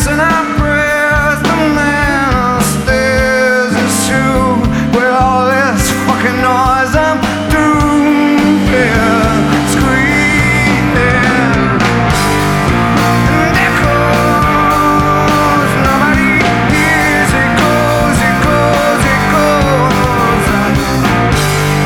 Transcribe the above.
missing our breath. The man upstairs is true. With all this fucking noise, I'm